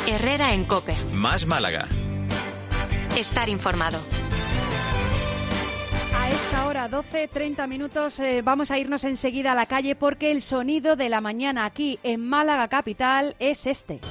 Herrera en COPE. Más Málaga. Estar informado. A esta hora, 12:30 minutos, vamos a irnos enseguida a la calle porque el sonido de la mañana aquí en Málaga capital es este.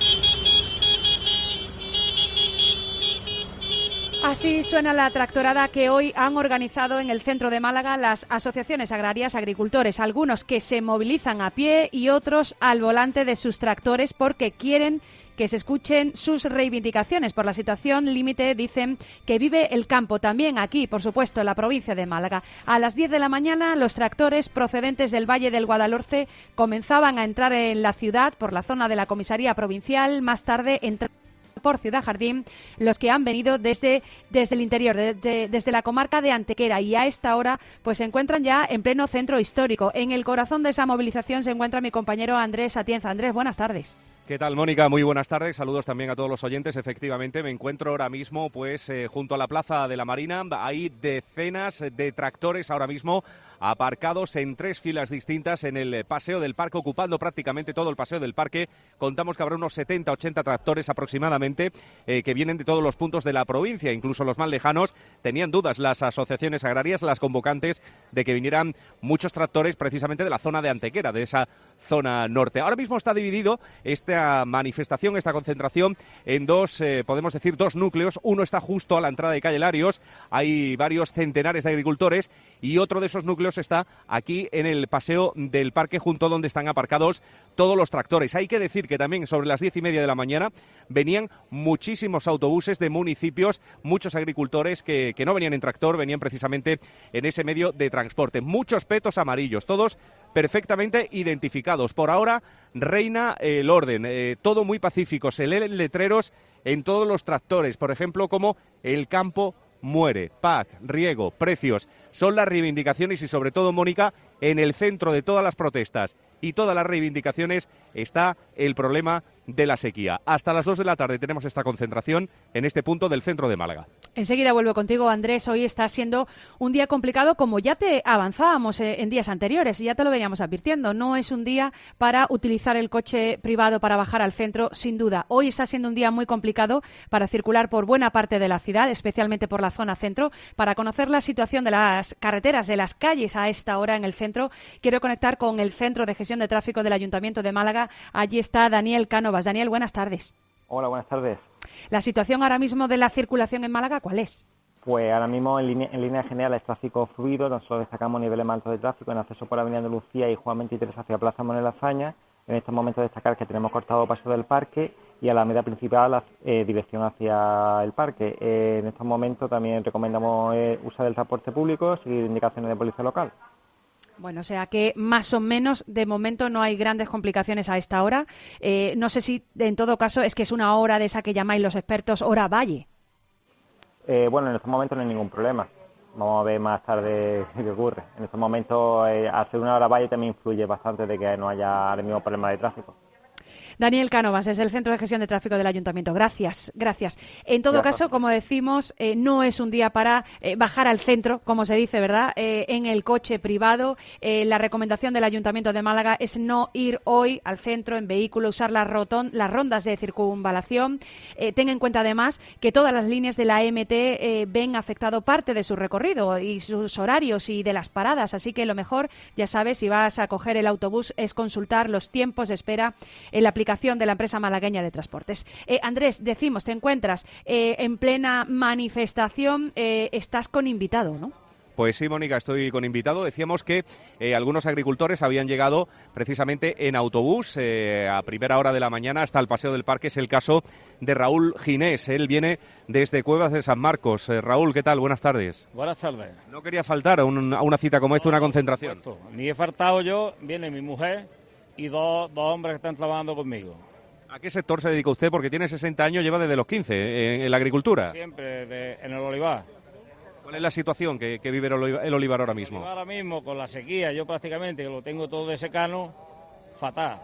Así suena la tractorada que hoy han organizado en el centro de Málaga las asociaciones agrarias, agricultores, algunos que se movilizan a pie y otros al volante de sus tractores porque quieren que se escuchen sus reivindicaciones por la situación límite, dicen, que vive el campo. También aquí, por supuesto, en la provincia de Málaga. A las 10 de la mañana, los tractores procedentes del Valle del Guadalhorce comenzaban a entrar en la ciudad por la zona de la comisaría provincial. Más tarde entraron por Ciudad Jardín los que han venido desde el interior, desde la comarca de Antequera, y a esta hora pues se encuentran ya en pleno centro histórico. En el corazón de esa movilización se encuentra mi compañero Andrés Atienza. Andrés, buenas tardes. ¿Qué tal, Mónica? Muy buenas tardes. Saludos también a todos los oyentes. Efectivamente, me encuentro ahora mismo pues junto a la Plaza de la Marina. Hay decenas de tractores ahora mismo aparcados en 3 filas distintas en el paseo del parque, ocupando prácticamente todo el paseo del parque. Contamos que habrá unos 70, 80 tractores aproximadamente que vienen de todos los puntos de la provincia, incluso los más lejanos. Tenían dudas las asociaciones agrarias, las convocantes, de que vinieran muchos tractores precisamente de la zona de Antequera, de esa zona norte. Ahora mismo está dividido esta manifestación, esta concentración, en dos, podemos decir, dos núcleos. Uno está justo a la entrada de calle Larios, hay varios centenares de agricultores, y otro de esos núcleos está aquí en el paseo del parque, junto donde están aparcados todos los tractores. Hay que decir que también sobre las 10:30 de la mañana venían muchísimos autobuses de municipios, muchos agricultores que no venían en tractor, venían precisamente en ese medio de transporte. Muchos petos amarillos, todos perfectamente identificados. Por ahora reina el orden, todo muy pacífico. Se leen letreros en todos los tractores, por ejemplo, como "El campo muere", PAC, riego, precios. Son las reivindicaciones y, sobre todo, Mónica, en el centro de todas las protestas y todas las reivindicaciones está el problema de la sequía. Hasta las 2 de la tarde tenemos esta concentración en este punto del centro de Málaga. Enseguida vuelvo contigo, Andrés. Hoy está siendo un día complicado, como ya te avanzábamos en días anteriores, y ya te lo veníamos advirtiendo. No es un día para utilizar el coche privado para bajar al centro, sin duda. Hoy está siendo un día muy complicado para circular por buena parte de la ciudad, especialmente por la zona centro. Para conocer la situación de las carreteras, de las calles a esta hora en el centro, quiero conectar con el Centro de Gestión de Tráfico del Ayuntamiento de Málaga. Allí está Daniel Cánovas. Daniel, buenas tardes. Hola, buenas tardes. La situación ahora mismo de la circulación en Málaga, ¿cuál es? Pues ahora mismo en línea general es tráfico fluido. Nosotros destacamos niveles más altos de tráfico en acceso por Avenida Andalucía y Juan 23 hacia Plaza Manuel Azaña. En estos momentos destacar que tenemos cortado paso del parque y a la media principal dirección hacia el parque. En estos momentos también recomendamos usar el transporte público, seguir indicaciones de policía local. Bueno, o sea que más o menos de momento no hay grandes complicaciones a esta hora. No sé si en todo caso es que es una hora de esa que llamáis los expertos hora valle. Bueno, en estos momentos no hay ningún problema. Vamos a ver más tarde qué ocurre. En estos momentos hacer una hora valle también influye bastante de que no haya el mismo problema de tráfico. Daniel Cánovas, desde el Centro de Gestión de Tráfico del Ayuntamiento. Gracias, gracias. En todo caso, como decimos, no es un día para bajar al centro, como se dice, ¿verdad?, en el coche privado. La recomendación del Ayuntamiento de Málaga es no ir hoy al centro en vehículo, usar las rondas de circunvalación. Ten en cuenta, además, que todas las líneas de la MT ven afectado parte de su recorrido y sus horarios y de las paradas. Así que lo mejor, ya sabes, si vas a coger el autobús, es consultar los tiempos de espera en la aplicación de la empresa malagueña de transportes. Andrés, decimos, te encuentras en plena manifestación, estás con invitado, ¿no? Pues sí, Mónica, estoy con invitado. Decíamos que algunos agricultores habían llegado precisamente en autobús a primera hora de la mañana hasta el Paseo del Parque. Es el caso de Raúl Ginés. Él viene desde Cuevas de San Marcos. Raúl, ¿qué tal? Buenas tardes. Buenas tardes. No quería faltar a una cita como esta, una concentración. Ni he faltado yo, viene mi mujer y dos hombres que están trabajando conmigo. ¿A qué sector se dedica usted? Porque tiene 60 años, lleva desde los 15 en la agricultura. Siempre en el olivar. ¿Cuál es la situación que vive el olivar ahora mismo? Ahora mismo, con la sequía, yo prácticamente lo tengo todo de secano, fatal.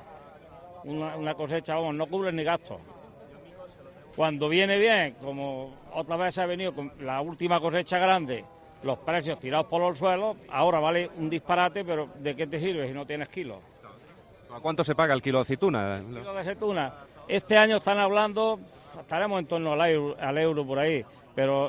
Una cosecha, vamos, no cubre ni gastos. Cuando viene bien, como otra vez ha venido con la última cosecha grande, los precios tirados por los suelos, ahora vale un disparate, pero ¿de qué te sirve si no tienes kilos? ¿A cuánto se paga el kilo de aceituna? El kilo de aceituna, este año están hablando, estaremos en torno al euro por ahí, pero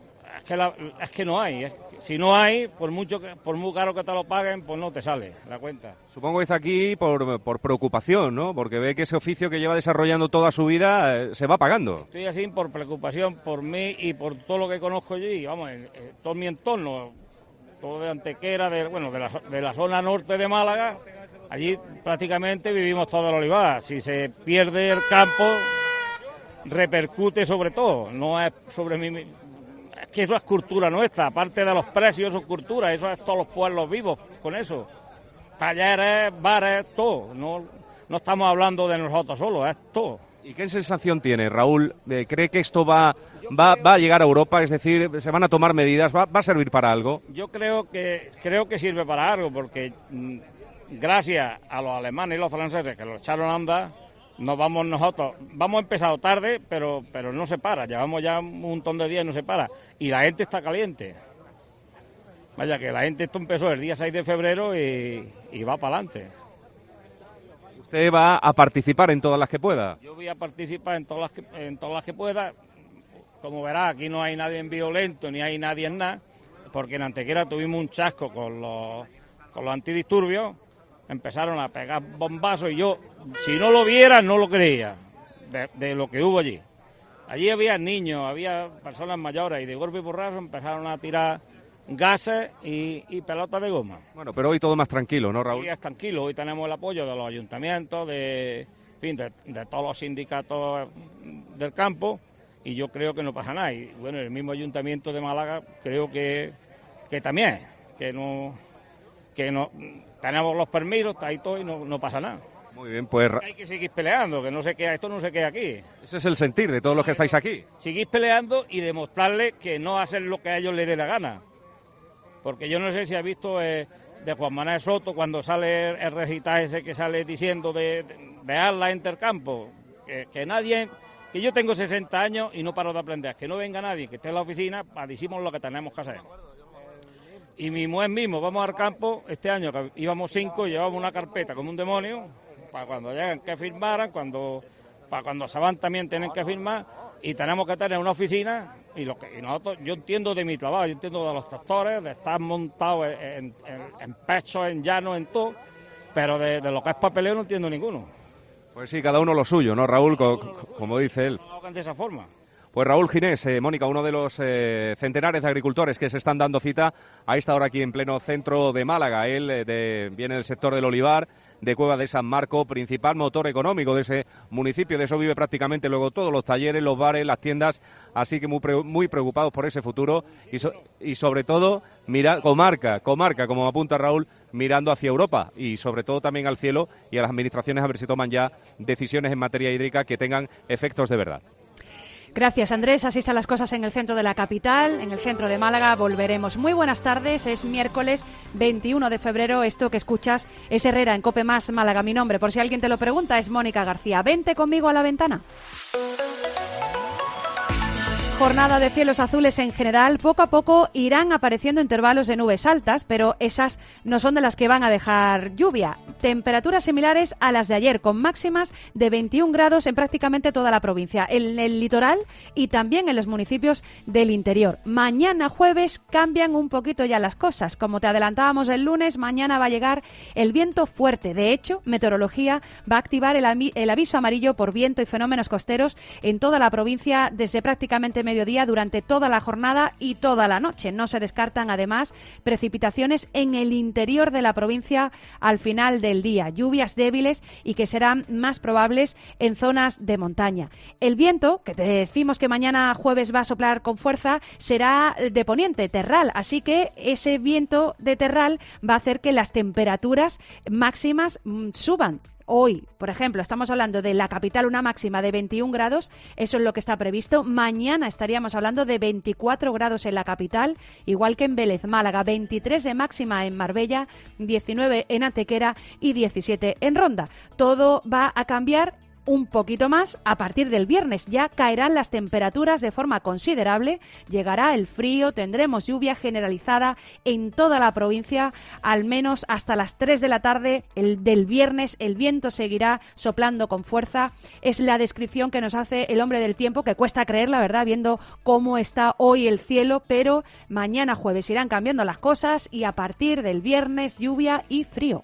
es que no hay. Si no hay, por muy caro que te lo paguen, pues no te sale la cuenta. Supongo que está aquí por preocupación, ¿no? Porque ve que ese oficio que lleva desarrollando toda su vida se va pagando. Estoy así por preocupación por mí y por todo lo que conozco allí, vamos, todo mi entorno, todo de Antequera, de la zona norte de Málaga. Allí prácticamente vivimos todo el olivar. Si se pierde el campo, repercute sobre todo, no es sobre mí. Es que eso es cultura nuestra, aparte de los precios, eso es cultura, eso es todos los pueblos vivos con eso. Talleres, bares, todo. No estamos hablando de nosotros solos, es todo. ¿Y qué sensación tiene, Raúl? ¿Cree que esto va a llegar a Europa? Es decir, ¿se van a tomar medidas? ¿Va a servir para algo? Yo creo que sirve para algo, porque gracias a los alemanes y los franceses que lo echaron a andar, nosotros hemos empezado tarde, pero no se para, llevamos ya un montón de días y no se para, y la gente está caliente. Vaya que la gente, esto empezó el día 6 de febrero y va para adelante. ¿Usted va a participar en todas las que pueda? Yo voy a participar en todas las que pueda. Como verá, aquí no hay nadie en violento, ni hay nadie en nada, porque en Antequera tuvimos un chasco con los antidisturbios. Empezaron a pegar bombazos y yo, si no lo viera, no lo creía, de lo que hubo allí. Allí había niños, había personas mayores y de golpe y porrazo empezaron a tirar gases y pelotas de goma. Bueno, pero hoy todo más tranquilo, ¿no, Raúl? Hoy es tranquilo, hoy tenemos el apoyo de los ayuntamientos, de todos los sindicatos del campo, y yo creo que no pasa nada. Y bueno, el mismo ayuntamiento de Málaga creo que también, que no tenemos los permisos, está ahí todo y no pasa nada. Muy bien, pues hay que seguir peleando, que esto no se queda aquí. Ese es el sentir de todos los que estáis aquí. Seguir peleando y demostrarles que no hacen lo que a ellos les dé la gana. Porque yo no sé si ha visto de Juan Manuel Soto cuando sale el recitaje ese que sale diciendo de la Intercampo, que nadie, que yo tengo 60 años y no paro de aprender, que no venga nadie, que esté en la oficina, decimos lo que tenemos que hacer. Y mi mujer mismo, vamos al campo, este año que íbamos 5, llevamos una carpeta como un demonio, para cuando llegan que firmaran, para cuando se van también tienen que firmar, y tenemos que tener una oficina, y nosotros, yo entiendo de mi trabajo, yo entiendo de los tractores, de estar montados en pecho, en llano, en todo, pero de lo que es papeleo no entiendo ninguno. Pues sí, cada uno lo suyo, ¿no, Raúl? Como dice él. De esa forma. Pues Raúl Ginés, Mónica, uno de los centenares de agricultores que se están dando cita a esta hora aquí en pleno centro de Málaga. Él viene del sector del olivar, de Cueva de San Marco, principal motor económico de ese municipio. De eso vive prácticamente luego todos los talleres, los bares, las tiendas, así que muy preocupados por ese futuro y sobre todo comarca, como apunta Raúl, mirando hacia Europa y sobre todo también al cielo y a las administraciones a ver si toman ya decisiones en materia hídrica que tengan efectos de verdad. Gracias, Andrés. Así están las cosas en el centro de la capital, en el centro de Málaga. Volveremos. Muy buenas tardes. Es miércoles 21 de febrero. Esto que escuchas es Herrera en COPE Más Málaga. Mi nombre, por si alguien te lo pregunta, es Mónica García. Vente conmigo a la ventana. Jornada de cielos azules en general. Poco a poco irán apareciendo intervalos de nubes altas, pero esas no son de las que van a dejar lluvia. Temperaturas similares a las de ayer, con máximas de 21 grados en prácticamente toda la provincia, en el litoral y también en los municipios del interior. Mañana jueves cambian un poquito ya las cosas. Como te adelantábamos el lunes, mañana va a llegar el viento fuerte. De hecho, Meteorología va a activar el aviso amarillo por viento y fenómenos costeros en toda la provincia desde prácticamente mediodía durante toda la jornada y toda la noche. No se descartan además precipitaciones en el interior de la provincia al final del día, lluvias débiles y que serán más probables en zonas de montaña. El viento, que te decimos que mañana jueves va a soplar con fuerza, será de poniente, terral, así que ese viento de terral va a hacer que las temperaturas máximas suban. Hoy, por ejemplo, estamos hablando de la capital, una máxima de 21 grados, eso es lo que está previsto. Mañana estaríamos hablando de 24 grados en la capital, igual que en Vélez, Málaga, 23 de máxima en Marbella, 19 en Antequera y 17 en Ronda. Todo va a cambiar un poquito más a partir del viernes. Ya caerán las temperaturas de forma considerable, llegará el frío, tendremos lluvia generalizada en toda la provincia, al menos hasta las 3 de la tarde del viernes. El viento seguirá soplando con fuerza. Es la descripción que nos hace el hombre del tiempo, que cuesta creer, la verdad, viendo cómo está hoy el cielo, pero mañana jueves irán cambiando las cosas y a partir del viernes lluvia y frío.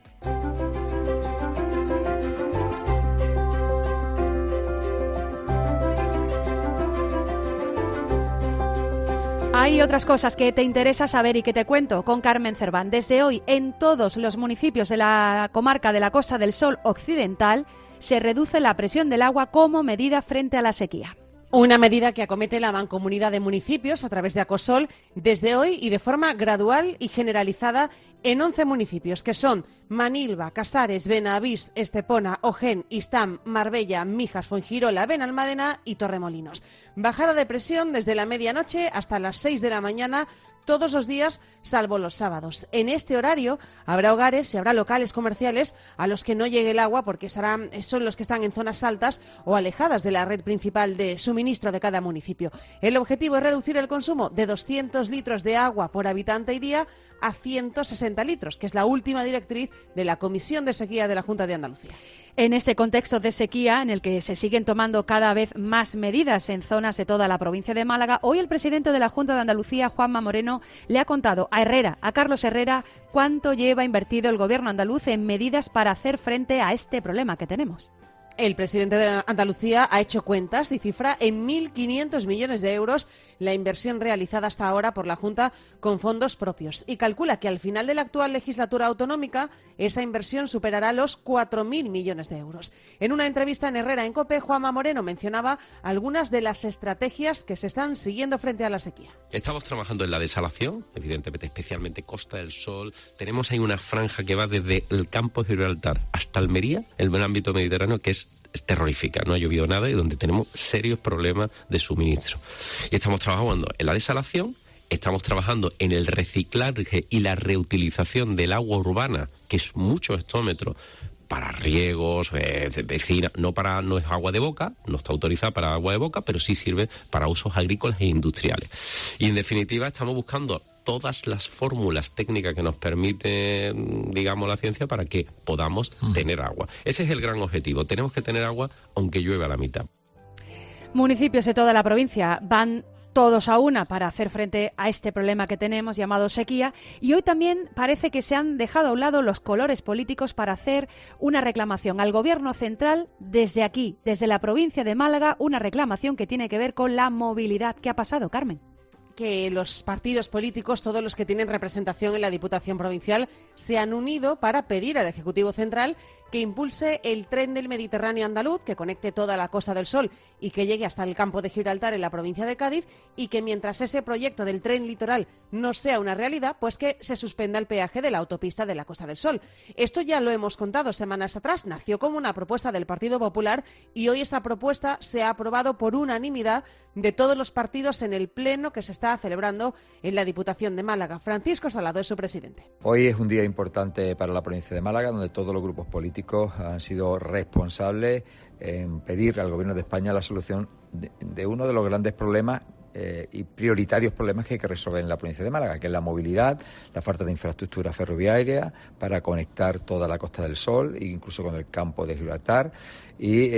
Hay otras cosas que te interesa saber y que te cuento con Carmen Cerván. Desde hoy, en todos los municipios de la comarca de la Costa del Sol Occidental, se reduce la presión del agua como medida frente a la sequía. Una medida que acomete la Mancomunidad de Municipios a través de Acosol desde hoy y de forma gradual y generalizada en 11 municipios, que son Manilva, Casares, Benavís, Estepona, Ojén, Istam, Marbella, Mijas, Fuengirola, Benalmádena y Torremolinos. Bajada de presión desde la medianoche hasta las 6 de la mañana, todos los días, salvo los sábados. En este horario habrá hogares y habrá locales comerciales a los que no llegue el agua porque son los que están en zonas altas o alejadas de la red principal de suministro de cada municipio. El objetivo es reducir el consumo de 200 litros de agua por habitante y día a 160 litros, que es la última directriz de la Comisión de Sequía de la Junta de Andalucía. En este contexto de sequía, en el que se siguen tomando cada vez más medidas en zonas de toda la provincia de Málaga, hoy el presidente de la Junta de Andalucía, Juanma Moreno, le ha contado a Carlos Herrera, cuánto lleva invertido el gobierno andaluz en medidas para hacer frente a este problema que tenemos. El presidente de Andalucía ha hecho cuentas y cifra en 1.500 millones de euros la inversión realizada hasta ahora por la Junta con fondos propios y calcula que al final de la actual legislatura autonómica esa inversión superará los 4.000 millones de euros. En una entrevista en Herrera en COPE, Juanma Moreno mencionaba algunas de las estrategias que se están siguiendo frente a la sequía. Estamos trabajando en la desalación, evidentemente, especialmente Costa del Sol. Tenemos ahí una franja que va desde el campo de Gibraltar hasta Almería, el buen ámbito mediterráneo, que es terrorífica, no ha llovido nada y donde tenemos serios problemas de suministro. Y estamos trabajando en la desalación, estamos trabajando en el reciclaje y la reutilización del agua urbana, que es muchos hectómetros, para riegos, vecinas, no es agua de boca, no está autorizada para agua de boca, pero sí sirve para usos agrícolas e industriales. Y en definitiva estamos buscando todas las fórmulas técnicas que nos permite, digamos, la ciencia para que podamos tener agua. Ese es el gran objetivo. Tenemos que tener agua aunque llueva a la mitad. Municipios de toda la provincia van todos a una para hacer frente a este problema que tenemos llamado sequía, y hoy también parece que se han dejado a un lado los colores políticos para hacer una reclamación al Gobierno central desde aquí, desde la provincia de Málaga, una reclamación que tiene que ver con la movilidad. ¿Qué ha pasado, Carmen? Que los partidos políticos, todos los que tienen representación en la Diputación Provincial, se han unido para pedir al Ejecutivo Central que impulse el tren del Mediterráneo andaluz, que conecte toda la Costa del Sol y que llegue hasta el campo de Gibraltar en la provincia de Cádiz, y que mientras ese proyecto del tren litoral no sea una realidad, pues que se suspenda el peaje de la autopista de la Costa del Sol. Esto ya lo hemos contado semanas atrás, nació como una propuesta del Partido Popular y hoy esa propuesta se ha aprobado por unanimidad de todos los partidos en el pleno que se está celebrando en la Diputación de Málaga. Francisco Salado es su presidente. Hoy es un día importante para la provincia de Málaga, donde todos los grupos políticos han sido responsables en pedir al Gobierno de España la solución de uno de los grandes problemas y prioritarios problemas que hay que resolver en la provincia de Málaga, que es la movilidad, la falta de infraestructura ferroviaria para conectar toda la Costa del Sol, incluso con el campo de Gibraltar, y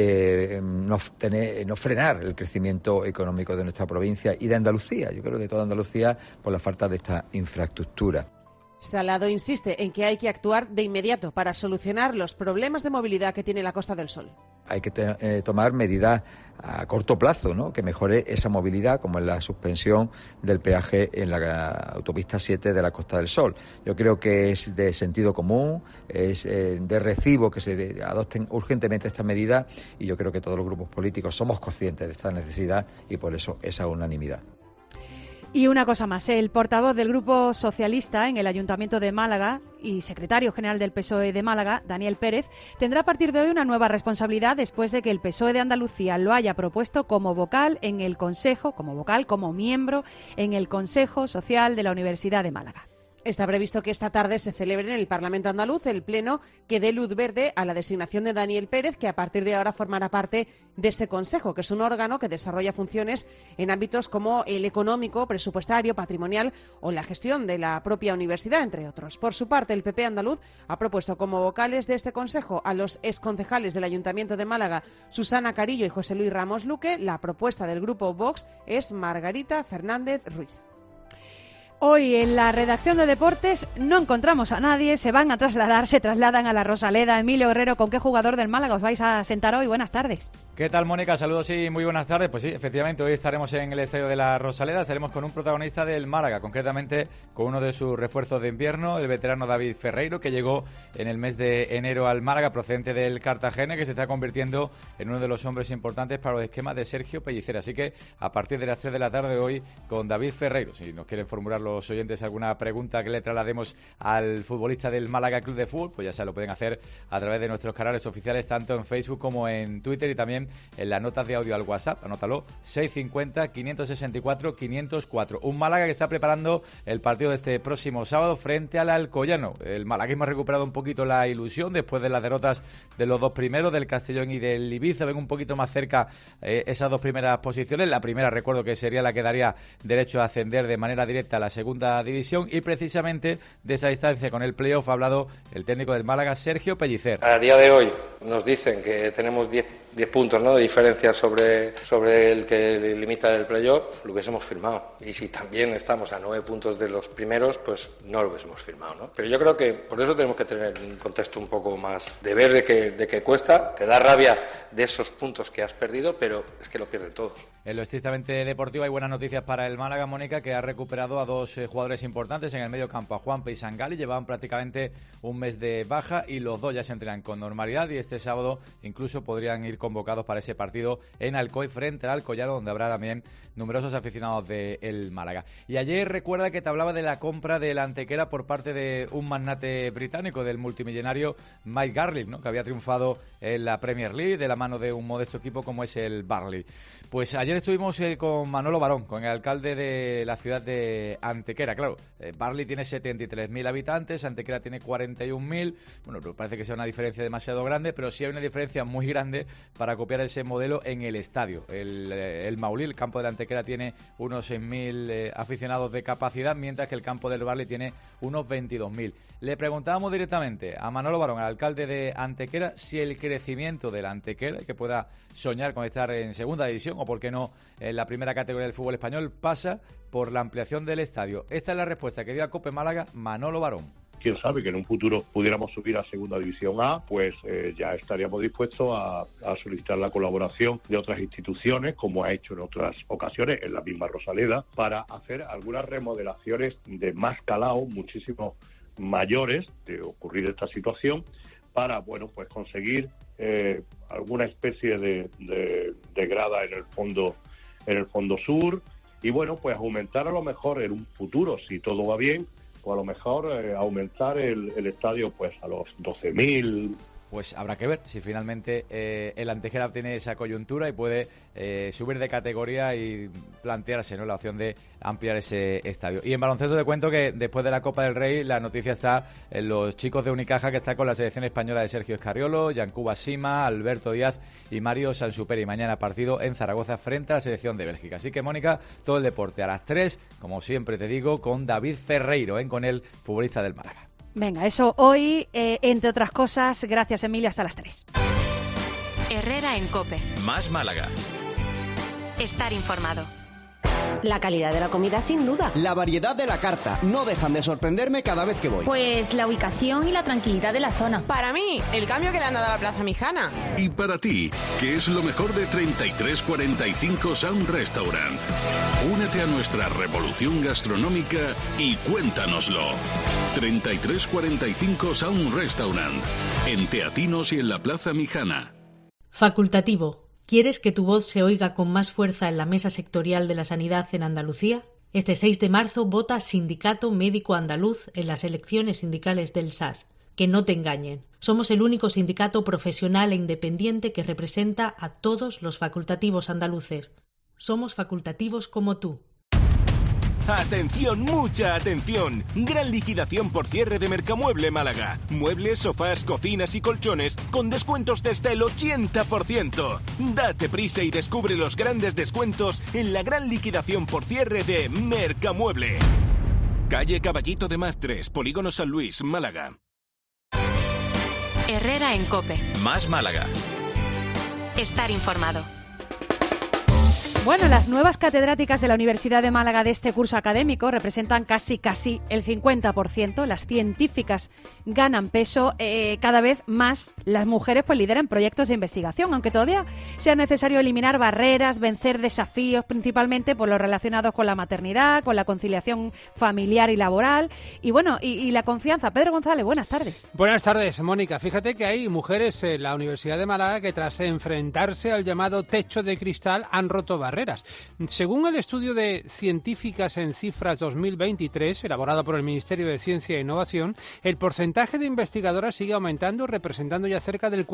no frenar el crecimiento económico de nuestra provincia y de Andalucía, yo creo de toda Andalucía, por la falta de esta infraestructura. Salado insiste en que hay que actuar de inmediato para solucionar los problemas de movilidad que tiene la Costa del Sol. Hay que tomar medidas a corto plazo, ¿no?, que mejore esa movilidad, como es la suspensión del peaje en la autopista 7 de la Costa del Sol. Yo creo que es de sentido común, es de recibo que se adopten urgentemente estas medidas, y yo creo que todos los grupos políticos somos conscientes de esta necesidad y por eso esa unanimidad. Y una cosa más, el portavoz del Grupo Socialista en el Ayuntamiento de Málaga y secretario general del PSOE de Málaga, Daniel Pérez, tendrá a partir de hoy una nueva responsabilidad después de que el PSOE de Andalucía lo haya propuesto como vocal en el Consejo, como miembro en el Consejo Social de la Universidad de Málaga. Está previsto que esta tarde se celebre en el Parlamento andaluz el pleno que dé luz verde a la designación de Daniel Pérez, que a partir de ahora formará parte de este Consejo, que es un órgano que desarrolla funciones en ámbitos como el económico, presupuestario, patrimonial o la gestión de la propia universidad, entre otros. Por su parte, el PP andaluz ha propuesto como vocales de este Consejo a los exconcejales del Ayuntamiento de Málaga, Susana Carillo y José Luis Ramos Luque. La propuesta del grupo Vox es Margarita Fernández Ruiz. Hoy en la redacción de Deportes no encontramos a nadie, se trasladan a la Rosaleda. Emilio Herrero, ¿con qué jugador del Málaga os vais a sentar hoy? Buenas tardes. ¿Qué tal, Mónica? Saludos y muy buenas tardes. Pues sí, efectivamente, hoy estaremos en el estadio de la Rosaleda, estaremos con un protagonista del Málaga, concretamente con uno de sus refuerzos de invierno, el veterano David Ferreiro, que llegó en el mes de enero al Málaga, procedente del Cartagena, que se está convirtiendo en uno de los hombres importantes para los esquemas de Sergio Pellicer. Así que a partir de las 3 de la tarde hoy con David Ferreiro, si nos quieren formular los oyentes alguna pregunta que le traslademos al futbolista del Málaga Club de Fútbol, pues ya se lo pueden hacer a través de nuestros canales oficiales, tanto en Facebook como en Twitter y también en las notas de audio al WhatsApp. Anótalo, 650-564-504. Un Málaga que está preparando el partido de este próximo sábado frente al Alcoyano. El malaguismo ha recuperado un poquito la ilusión después de las derrotas de los dos primeros, del Castellón y del Ibiza. Ven un poquito más cerca esas dos primeras posiciones. La primera, recuerdo que sería la que daría derecho a ascender de manera directa a la segunda división, y precisamente de esa distancia con el playoff ha hablado el técnico del Málaga, Sergio Pellicer. A día de hoy nos dicen que tenemos 10 puntos, ¿no?, de diferencia sobre el que limita el playoff, lo hubiésemos firmado. Y si también estamos a 9 puntos de los primeros, pues no lo hubiésemos firmado, ¿no? Pero yo creo que por eso tenemos que tener un contexto un poco más de ver de que cuesta, te da rabia de esos puntos que has perdido, pero es que lo pierden todos. En lo estrictamente deportivo hay buenas noticias para el Málaga, Mónica, que ha recuperado a dos jugadores importantes en el medio campo, a Juanpe y Sangali. Llevaban prácticamente un mes de baja y los dos ya se entrenan con normalidad, y este sábado incluso podrían ir convocados para ese partido en Alcoy frente al Alcoyano, donde habrá también numerosos aficionados del Málaga. Y ayer recuerda que te hablaba de la compra de la Antequera por parte de un magnate británico, del multimillonario Mike Garlick, ¿no?, que había triunfado en la Premier League de la mano de un modesto equipo como es el Burnley. Pues ayer estuvimos con Manolo Barón, con el alcalde de la ciudad de Antequera. Claro, Burnley tiene 73.000 habitantes, Antequera tiene 41.000. Bueno, pues parece que sea una diferencia demasiado grande, pero sí hay una diferencia muy grande para copiar ese modelo en el estadio. El Maulí, el campo de la Antequera, tiene unos 6.000 aficionados de capacidad, mientras que el campo del Burnley tiene unos 22.000. Le preguntábamos directamente a Manolo Barón, al alcalde de Antequera, si el crecimiento de la Antequera, que pueda soñar con estar en segunda división o por qué no en la primera categoría del fútbol español, pasa por la ampliación del estadio. Esta es la respuesta que dio a COPE Málaga Manolo Barón. Quién sabe que en un futuro pudiéramos subir a Segunda División A, pues ya estaríamos dispuestos a solicitar la colaboración de otras instituciones, como ha hecho en otras ocasiones, en la misma Rosaleda, para hacer algunas remodelaciones de más calado, muchísimo mayores, de ocurrir esta situación, para, bueno, pues conseguir alguna especie de grada en el fondo sur, y bueno, pues aumentar a lo mejor en un futuro, si todo va bien, o a lo mejor aumentar el estadio pues a los 12.000. Pues habrá que ver si finalmente el Antequera tiene esa coyuntura y puede subir de categoría y plantearse, ¿no?, la opción de ampliar ese estadio. Y en baloncesto te cuento que después de la Copa del Rey la noticia está en los chicos de Unicaja, que está con la selección española de Sergio Escariolo, Yancuba Sima, Alberto Díaz y Mario Sansuperi. Mañana partido en Zaragoza frente a la selección de Bélgica. Así que, Mónica, todo el deporte a las 3, como siempre te digo, con David Ferreiro, con el futbolista del Málaga. Venga, eso hoy, entre otras cosas. Gracias, Emilio, hasta las 3. Herrera en COPE. Más Málaga. Estar informado. La calidad de la comida, sin duda. La variedad de la carta. No dejan de sorprenderme cada vez que voy. Pues la ubicación y la tranquilidad de la zona. Para mí, el cambio que le han dado a la Plaza Mijana. Y para ti, ¿qué es lo mejor de 3345 Sound Restaurant? Únete a nuestra revolución gastronómica y cuéntanoslo. 3345 Sound Restaurant, en Teatinos y en la Plaza Mijana. Facultativo. ¿Quieres que tu voz se oiga con más fuerza en la mesa sectorial de la sanidad en Andalucía? Este 6 de marzo vota Sindicato Médico Andaluz en las elecciones sindicales del SAS. Que no te engañen. Somos el único sindicato profesional e independiente que representa a todos los facultativos andaluces. Somos facultativos como tú. Atención, mucha atención. Gran liquidación por cierre de Mercamueble Málaga. Muebles, sofás, cocinas y colchones con descuentos de hasta el 80%. Date prisa y descubre los grandes descuentos en la gran liquidación por cierre de Mercamueble. Calle Caballito de Mar 3, Polígono San Luis, Málaga. Herrera en COPE. Más Málaga. Estar informado. Bueno, las nuevas catedráticas de la Universidad de Málaga de este curso académico representan casi el 50%. Las científicas ganan peso. Cada vez más las mujeres pues lideran proyectos de investigación, aunque todavía sea necesario eliminar barreras, vencer desafíos, principalmente por los relacionados con la maternidad, con la conciliación familiar y laboral. Y bueno, y la confianza. Pedro González, buenas tardes. Buenas tardes, Mónica. Fíjate que hay mujeres en la Universidad de Málaga que tras enfrentarse al llamado techo de cristal han roto barreras. Según el estudio de Científicas en Cifras 2023, elaborado por el Ministerio de Ciencia e Innovación, el porcentaje de investigadoras sigue aumentando, representando ya cerca del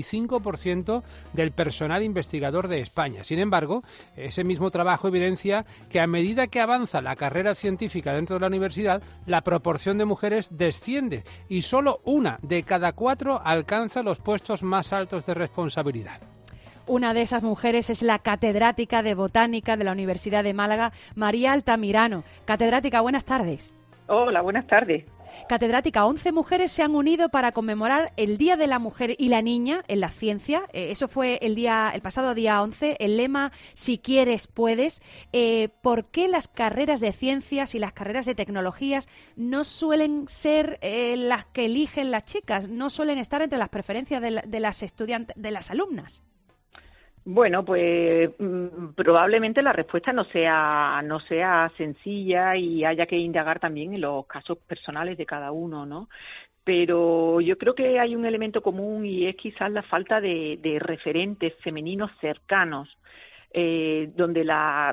45% del personal investigador de España. Sin embargo, ese mismo trabajo evidencia que a medida que avanza la carrera científica dentro de la universidad, la proporción de mujeres desciende y solo 1 de cada 4 alcanza los puestos más altos de responsabilidad. Una de esas mujeres es la catedrática de Botánica de la Universidad de Málaga, María Altamirano. Catedrática, buenas tardes. Hola, buenas tardes. Catedrática, 11 mujeres se han unido para conmemorar el Día de la Mujer y la Niña en la ciencia. Eso fue el pasado día 11, el lema "Si quieres, puedes". ¿Por qué las carreras de ciencias y las carreras de tecnologías no suelen ser las que eligen las chicas? ¿No suelen estar entre las preferencias de las estudiantes, de las alumnas? Bueno, pues probablemente la respuesta no sea sencilla y haya que indagar también en los casos personales de cada uno, ¿no? Pero yo creo que hay un elemento común y es quizás la falta de referentes femeninos cercanos. Donde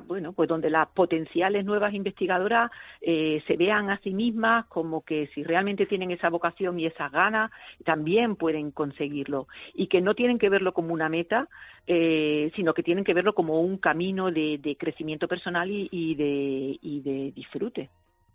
las potenciales nuevas investigadoras se vean a sí mismas como que si realmente tienen esa vocación y esas ganas, también pueden conseguirlo. Y que no tienen que verlo como una meta, sino que tienen que verlo como un camino de crecimiento personal y de disfrute.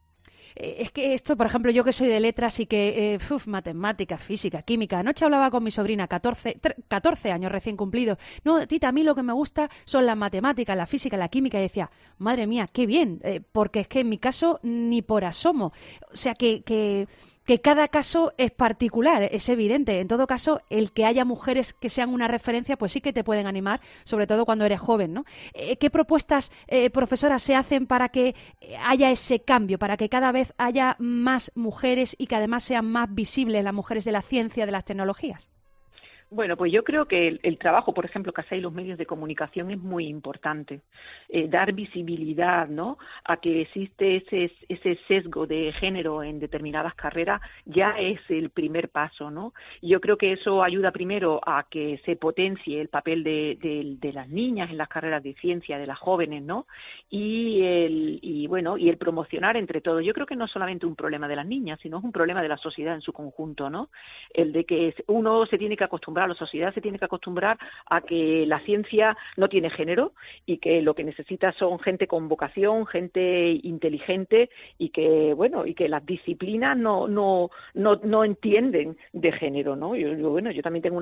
Es que esto, por ejemplo, yo que soy de letras y que, matemáticas, física, química. Anoche hablaba con mi sobrina, 14 años recién cumplidos. No, tita, a mí lo que me gusta son las matemáticas, la física, la química. Y decía, madre mía, qué bien, porque es que en mi caso ni por asomo. O sea, que cada caso es particular, es evidente. En todo caso, el que haya mujeres que sean una referencia, pues sí que te pueden animar, sobre todo cuando eres joven, ¿no? ¿Qué propuestas, profesoras, se hacen para que haya ese cambio, para que cada vez haya más mujeres y que además sean más visibles las mujeres de la ciencia, de las tecnologías? Bueno, pues yo creo que el trabajo, por ejemplo, que hacéis los medios de comunicación es muy importante. Dar visibilidad, ¿no?, a que existe ese sesgo de género en determinadas carreras ya es el primer paso, ¿no? Yo creo que eso ayuda primero a que se potencie el papel de las niñas en las carreras de ciencia, de las jóvenes, ¿no? Y el promocionar entre todos. Yo creo que no es solamente un problema de las niñas, sino es un problema de la sociedad en su conjunto, ¿no? El de que uno se tiene que acostumbrar, la sociedad se tiene que acostumbrar a que la ciencia no tiene género y que lo que necesita son gente con vocación, gente inteligente y que las disciplinas no entienden de género, ¿no? Yo también tengo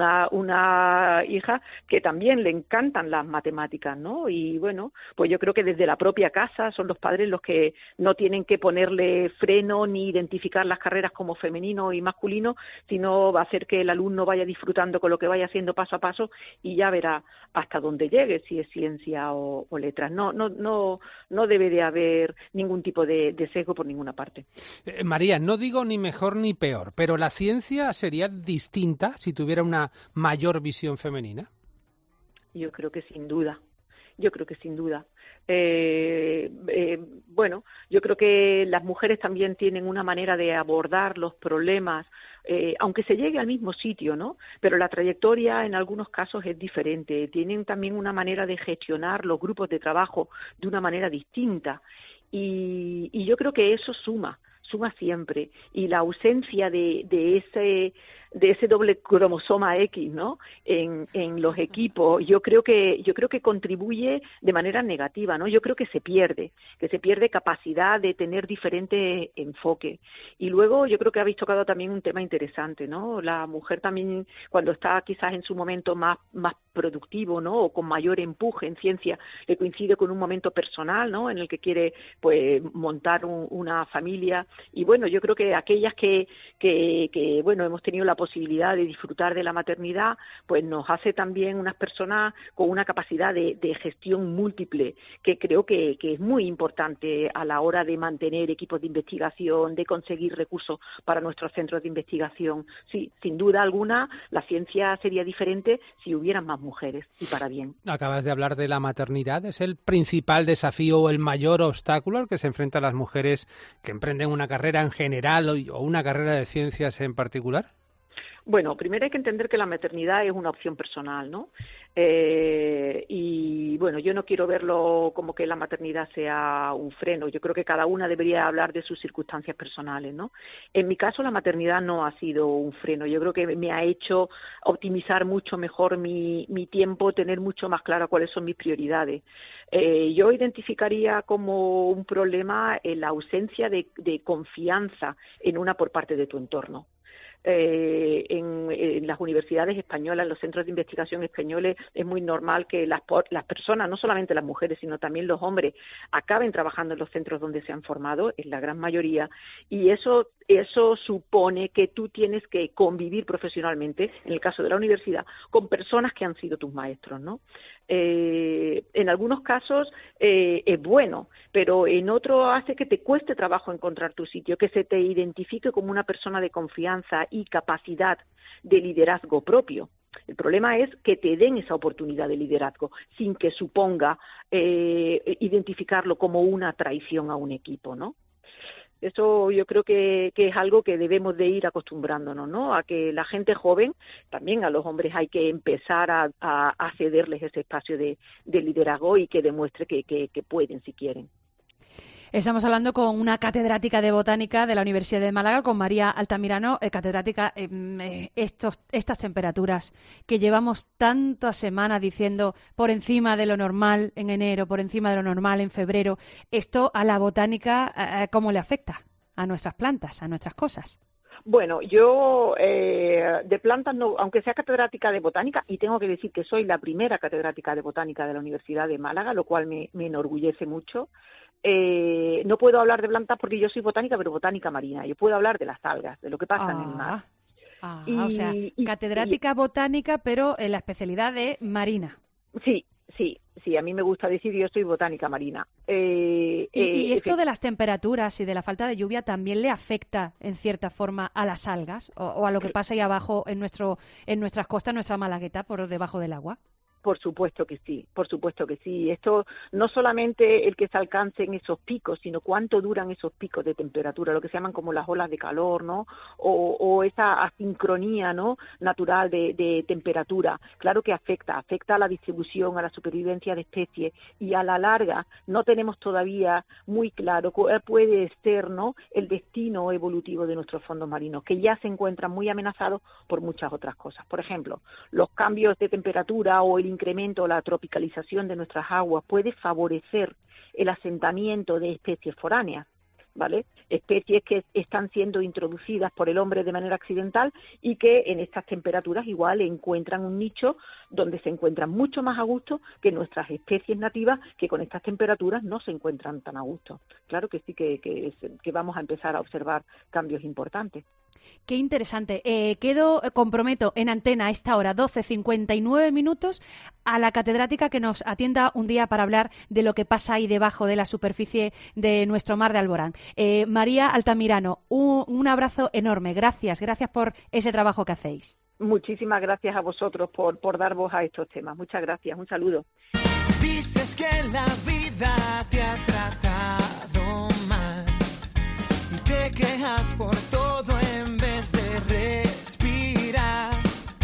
una hija que también le encantan las matemáticas, ¿no? Y bueno, pues yo creo que desde la propia casa son los padres los que no tienen que ponerle freno ni identificar las carreras como femenino y masculino, sino va a hacer que el alumno vaya disfrutando con lo que vaya haciendo paso a paso y ya verá hasta dónde llegue, si es ciencia o letras. No debe de haber ningún tipo de sesgo por ninguna parte. María, no digo ni mejor ni peor, pero ¿la ciencia sería distinta si tuviera una mayor visión femenina? Yo creo que sin duda. Yo creo que las mujeres también tienen una manera de abordar los problemas, aunque se llegue al mismo sitio, ¿no? Pero la trayectoria en algunos casos es diferente. Tienen también una manera de gestionar los grupos de trabajo de una manera distinta. Y yo creo que eso suma siempre. Y la ausencia de ese doble cromosoma X, ¿no? En los equipos, yo creo que contribuye de manera negativa, ¿no? Yo creo que se pierde capacidad de tener diferentes enfoques. Y luego yo creo que habéis tocado también un tema interesante, ¿no? La mujer también, cuando está quizás en su momento más productivo, ¿no? O con mayor empuje en ciencia, le coincide con un momento personal, ¿no? En el que quiere, pues, montar una familia. Y bueno, yo creo que aquellas que bueno, hemos tenido la posibilidad de disfrutar de la maternidad, pues nos hace también unas personas con una capacidad de gestión múltiple, que creo que es muy importante a la hora de mantener equipos de investigación, de conseguir recursos para nuestros centros de investigación. Sí, sin duda alguna, la ciencia sería diferente si hubieran más mujeres, y para bien. Acabas de hablar de la maternidad. ¿Es el principal desafío o el mayor obstáculo al que se enfrentan las mujeres que emprenden una carrera en general o una carrera de ciencias en particular? Bueno, primero hay que entender que la maternidad es una opción personal, ¿no? Y bueno, yo no quiero verlo como que la maternidad sea un freno. Yo creo que cada una debería hablar de sus circunstancias personales, ¿no? En mi caso, la maternidad no ha sido un freno. Yo creo que me ha hecho optimizar mucho mejor mi tiempo, tener mucho más claro cuáles son mis prioridades. Yo identificaría como un problema la ausencia de confianza en una por parte de tu entorno. En las universidades españolas, en los centros de investigación españoles, es muy normal que las personas, no solamente las mujeres, sino también los hombres, acaben trabajando en los centros donde se han formado, en la gran mayoría, y eso supone que tú tienes que convivir profesionalmente, en el caso de la universidad, con personas que han sido tus maestros, ¿no? En algunos casos es bueno, pero en otros hace que te cueste trabajo encontrar tu sitio, que se te identifique como una persona de confianza y capacidad de liderazgo propio. El problema es que te den esa oportunidad de liderazgo sin que suponga identificarlo como una traición a un equipo, ¿no? Eso yo creo que es algo que debemos de ir acostumbrándonos, ¿no? A que la gente joven, también a los hombres hay que empezar a cederles ese espacio de liderazgo y que demuestre que pueden si quieren. Estamos hablando con una catedrática de botánica de la Universidad de Málaga, con María Altamirano. Catedrática, estas temperaturas que llevamos tantas semanas diciendo por encima de lo normal en enero, por encima de lo normal en febrero, ¿esto a la botánica cómo le afecta a nuestras plantas, a nuestras cosas? Bueno, yo de plantas no, aunque sea catedrática de botánica, y tengo que decir que soy la primera catedrática de botánica de la Universidad de Málaga, lo cual me enorgullece mucho. No puedo hablar de plantas porque yo soy botánica, pero botánica marina. Yo puedo hablar de las algas, de lo que pasa en el mar. O sea, catedrática botánica, pero en la especialidad de marina. Sí, a mí me gusta decir yo soy botánica marina. ¿Y esto de las temperaturas y de la falta de lluvia también le afecta en cierta forma a las algas o a lo que pasa ahí abajo en nuestras costas, en nuestra Malagueta, por debajo del agua? Por supuesto que sí, por supuesto que sí. Esto no solamente el que se alcancen esos picos, sino cuánto duran esos picos de temperatura, lo que se llaman como las olas de calor, ¿no? O esa asincronía, ¿no?, natural de temperatura. Claro que afecta a la distribución, a la supervivencia de especies, y a la larga no tenemos todavía muy claro cuál puede ser, ¿no?, el destino evolutivo de nuestros fondos marinos, que ya se encuentran muy amenazados por muchas otras cosas. Por ejemplo, los cambios de temperatura o el incremento o la tropicalización de nuestras aguas puede favorecer el asentamiento de especies foráneas, ¿vale? Especies que están siendo introducidas por el hombre de manera accidental y que en estas temperaturas igual encuentran un nicho donde se encuentran mucho más a gusto que nuestras especies nativas, que con estas temperaturas no se encuentran tan a gusto. Claro que sí que vamos a empezar a observar cambios importantes. Qué interesante. Comprometo en antena a esta hora, 12:59, a la catedrática que nos atienda un día para hablar de lo que pasa ahí debajo de la superficie de nuestro mar de Alborán. María Altamirano, un abrazo enorme. Gracias por ese trabajo que hacéis. Muchísimas gracias a vosotros por dar voz a estos temas. Muchas gracias. Un saludo. Dices que la vida te ha tratado mal y te quejas por todo en vez de respirar,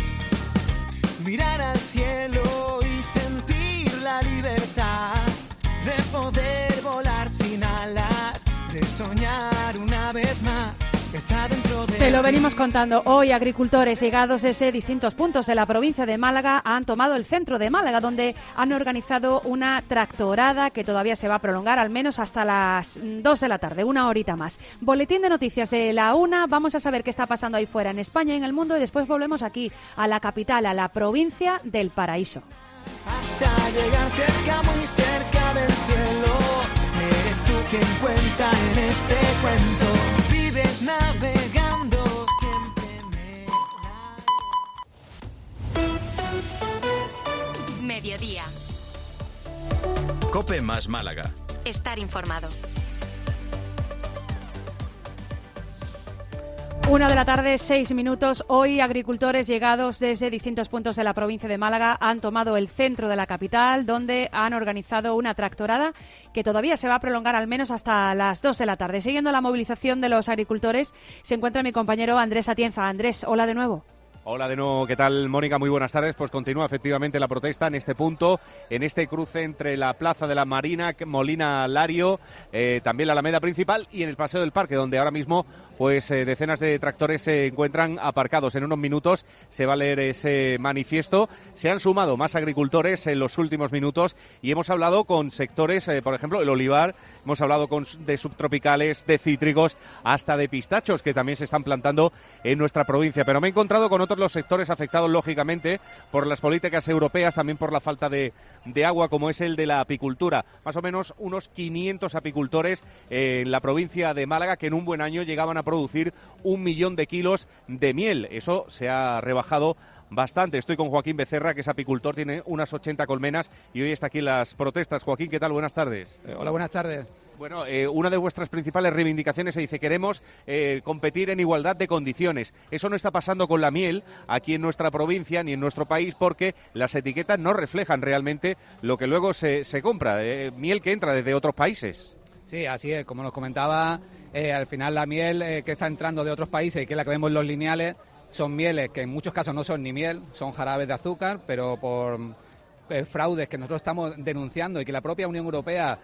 mirar al cielo y sentir la libertad de poder volar sin alas, de soñar una vez más. está dentro de Te lo ti. venimos contando. Hoy agricultores llegados desde distintos puntos de la provincia de Málaga han tomado el centro de Málaga, donde han organizado una tractorada que todavía se va a prolongar al menos hasta las 2 de la tarde, una horita más. Boletín de noticias de la 1. Vamos a saber qué está pasando ahí fuera en España y en el mundo y después volvemos aquí a la capital, a la provincia del Paraíso. Hasta llegar cerca, muy cerca del cielo. Eres tú quien cuenta en este cuento. Vives navegando siempre. Mediodía. COPE más Málaga. Estar informado. 1 de la tarde, 6 minutos. Hoy agricultores llegados desde distintos puntos de la provincia de Málaga han tomado el centro de la capital, donde han organizado una tractorada que todavía se va a prolongar al menos hasta las 2 de la tarde. Siguiendo la movilización de los agricultores se encuentra mi compañero Andrés Atienza. Andrés, hola de nuevo. Hola de nuevo, ¿qué tal, Mónica? Muy buenas tardes. Pues continúa efectivamente la protesta en este punto, en este cruce entre la Plaza de la Marina, Molina Lario, también la Alameda Principal y en el Paseo del Parque, donde ahora mismo pues decenas de tractores se encuentran aparcados. En unos minutos se va a leer ese manifiesto. Se han sumado más agricultores en los últimos minutos y hemos hablado con sectores, por ejemplo, el olivar, hemos hablado de subtropicales, de cítricos, hasta de pistachos que también se están plantando en nuestra provincia. Pero me he encontrado con otros los sectores afectados lógicamente por las políticas europeas, también por la falta de agua, como es el de la apicultura. Más o menos unos 500 apicultores en la provincia de Málaga que en un buen año llegaban a producir 1 millón de kilos de miel. Eso se ha rebajado bastante. Estoy con Joaquín Becerra, que es apicultor, tiene unas 80 colmenas y hoy está aquí en las protestas. Joaquín, ¿qué tal? Buenas tardes. Hola, buenas tardes. Bueno, una de vuestras principales reivindicaciones se dice queremos competir en igualdad de condiciones. Eso no está pasando con la miel aquí en nuestra provincia ni en nuestro país porque las etiquetas no reflejan realmente lo que luego se compra. Miel que entra desde otros países. Sí, así es. Como nos comentaba, al final la miel que está entrando de otros países y que es la que vemos en los lineales son mieles que en muchos casos no son ni miel, son jarabes de azúcar, pero por fraudes que nosotros estamos denunciando y que la propia Unión Europea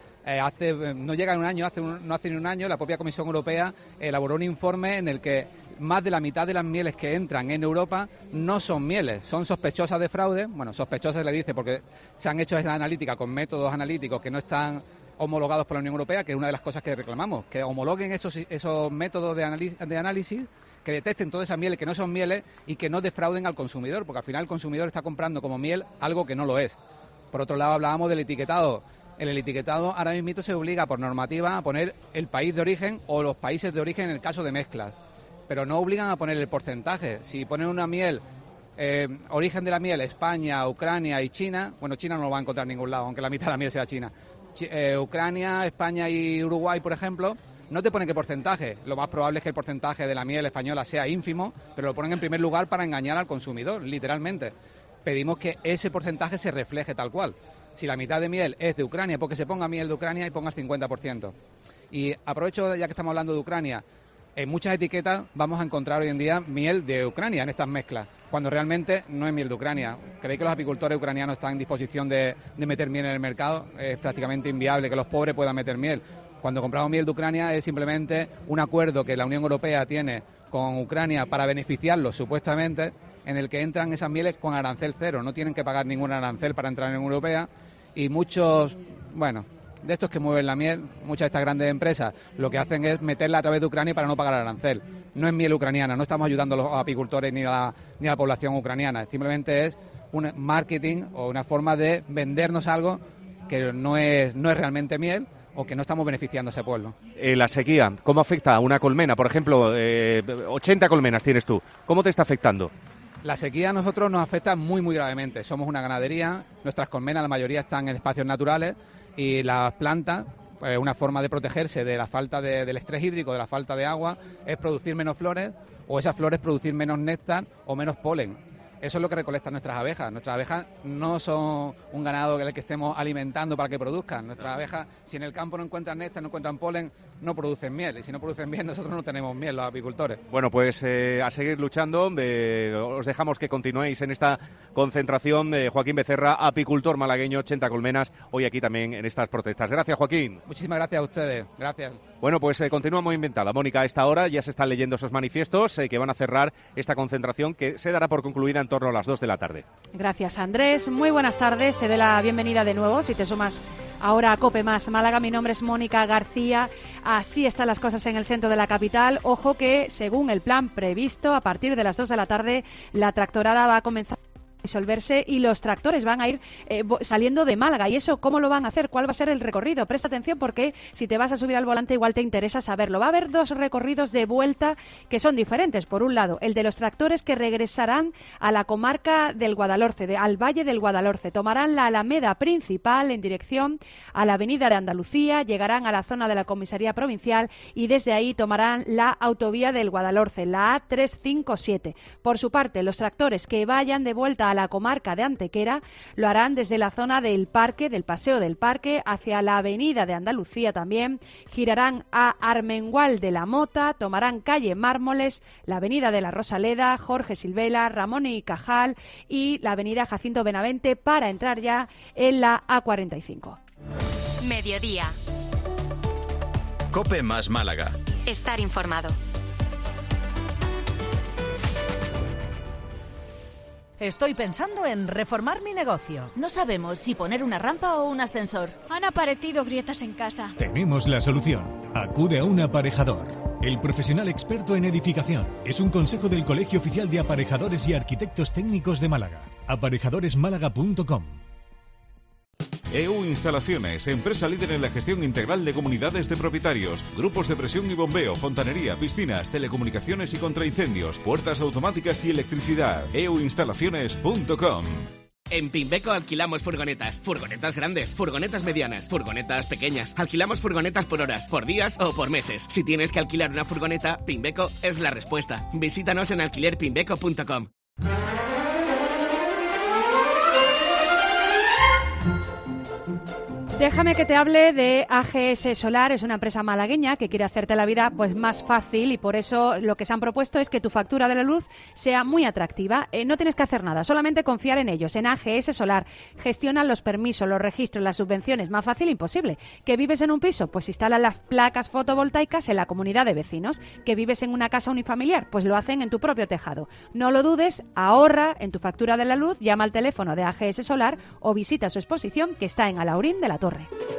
no llega en un año, no hace ni un año, la propia Comisión Europea elaboró un informe en el que más de la mitad de las mieles que entran en Europa no son mieles, son sospechosas de fraude. Bueno, sospechosas se le dice porque se han hecho esa analítica con métodos analíticos que no están homologados por la Unión Europea, que es una de las cosas que reclamamos, que homologuen esos métodos de análisis, que detecten todas esas mieles que no son mieles y que no defrauden al consumidor, porque al final el consumidor está comprando como miel algo que no lo es. Por otro lado, hablábamos del etiquetado. En el etiquetado ahora mismo se obliga por normativa a poner el país de origen o los países de origen en el caso de mezclas, pero no obligan a poner el porcentaje. Si ponen una miel, origen de la miel, España, Ucrania y China, bueno, China no lo va a encontrar en ningún lado, aunque la mitad de la miel sea China. Ucrania, España y Uruguay, por ejemplo, no te ponen qué porcentaje. Lo más probable es que el porcentaje de la miel española sea ínfimo, pero lo ponen en primer lugar para engañar al consumidor, literalmente. Pedimos que ese porcentaje se refleje tal cual. Si la mitad de miel es de Ucrania, porque se ponga miel de Ucrania y ponga el 50%. Y aprovecho, ya que estamos hablando de Ucrania, en muchas etiquetas vamos a encontrar hoy en día miel de Ucrania en estas mezclas, cuando realmente no es miel de Ucrania. ¿Creéis que los apicultores ucranianos están en disposición de meter miel en el mercado? Es prácticamente inviable que los pobres puedan meter miel. Cuando compramos miel de Ucrania es simplemente un acuerdo que la Unión Europea tiene con Ucrania para beneficiarlos, supuestamente, en el que entran esas mieles con arancel cero. No tienen que pagar ningún arancel para entrar en la Unión Europea y muchos, de estos que mueven la miel, muchas de estas grandes empresas, lo que hacen es meterla a través de Ucrania para no pagar arancel. No es miel ucraniana, no estamos ayudando a los apicultores ni a la población ucraniana. Simplemente es un marketing o una forma de vendernos algo que no es realmente miel o que no estamos beneficiando a ese pueblo. La sequía, ¿cómo afecta a una colmena? Por ejemplo, 80 colmenas tienes tú. ¿Cómo te está afectando? La sequía a nosotros nos afecta muy, muy gravemente. Somos una ganadería, nuestras colmenas, la mayoría están en espacios naturales y las plantas, una forma de protegerse de la falta del estrés hídrico, de la falta de agua, es producir menos flores o esas flores producir menos néctar o menos polen. Eso es lo que recolectan nuestras abejas. Nuestras abejas no son un ganado que estemos alimentando para que produzcan. Nuestras abejas, si en el campo no encuentran néctar, no encuentran polen, no producen miel. Y si no producen miel, nosotros no tenemos miel, los apicultores. Bueno, pues a seguir luchando. Os dejamos que continuéis en esta concentración. Joaquín Becerra, apicultor malagueño, 80 colmenas, hoy aquí también en estas protestas. Gracias, Joaquín. Muchísimas gracias a ustedes. Gracias. Bueno, pues continúa muy inventada. Mónica, a esta hora ya se están leyendo esos manifiestos que van a cerrar esta concentración que se dará por concluida en torno a las 2 de la tarde. Gracias, Andrés. Muy buenas tardes. Te doy la bienvenida de nuevo. Si te sumas ahora a COPE Más Málaga, mi nombre es Mónica García. Así están las cosas en el centro de la capital. Ojo que, según el plan previsto, a partir de las 2 de la tarde, la tractorada va a comenzar disolverse y los tractores van a ir saliendo de Málaga. ¿Y eso cómo lo van a hacer? ¿Cuál va a ser el recorrido? Presta atención porque si te vas a subir al volante igual te interesa saberlo. Va a haber 2 recorridos de vuelta que son diferentes. Por un lado, el de los tractores que regresarán a la comarca del Guadalhorce, al Valle del Guadalhorce. Tomarán la Alameda principal en dirección a la Avenida de Andalucía, llegarán a la zona de la comisaría provincial y desde ahí tomarán la autovía del Guadalhorce, la A357. Por su parte, los tractores que vayan de vuelta a la comarca de Antequera lo harán desde la zona del Parque, del Paseo del Parque, hacia la Avenida de Andalucía también, girarán a Armengual de la Mota, tomarán calle Mármoles, la Avenida de la Rosaleda, Jorge Silvela, Ramón y Cajal y la Avenida Jacinto Benavente para entrar ya en la A45. Mediodía. COPE Más Málaga. Estar informado. Estoy pensando en reformar mi negocio. No sabemos si poner una rampa o un ascensor. Han aparecido grietas en casa. Tenemos la solución. Acude a un aparejador. El profesional experto en edificación. Es un consejo del Colegio Oficial de Aparejadores y Arquitectos Técnicos de Málaga. Aparejadoresmálaga.com. EU Instalaciones, empresa líder en la gestión integral de comunidades de propietarios, grupos de presión y bombeo, fontanería, piscinas, telecomunicaciones y contraincendios, puertas automáticas y electricidad. euinstalaciones.com. En Pimbeco alquilamos furgonetas grandes, furgonetas medianas, furgonetas pequeñas. Alquilamos furgonetas por horas, por días o por meses. Si tienes que alquilar una furgoneta, Pimbeco es la respuesta. Visítanos en alquilerpimbeco.com. Déjame que te hable de AGS Solar. Es una empresa malagueña que quiere hacerte la vida pues más fácil y por eso lo que se han propuesto es que tu factura de la luz sea muy atractiva. No tienes que hacer nada, solamente confiar en ellos, en AGS Solar. Gestionan los permisos, los registros, las subvenciones. Más fácil imposible. ¿Que vives en un piso? Pues instalan las placas fotovoltaicas en la comunidad de vecinos. ¿Que vives en una casa unifamiliar? Pues lo hacen en tu propio tejado. No lo dudes, ahorra en tu factura de la luz, llama al teléfono de AGS Solar o visita su exposición que está en Alaurín de la Torre.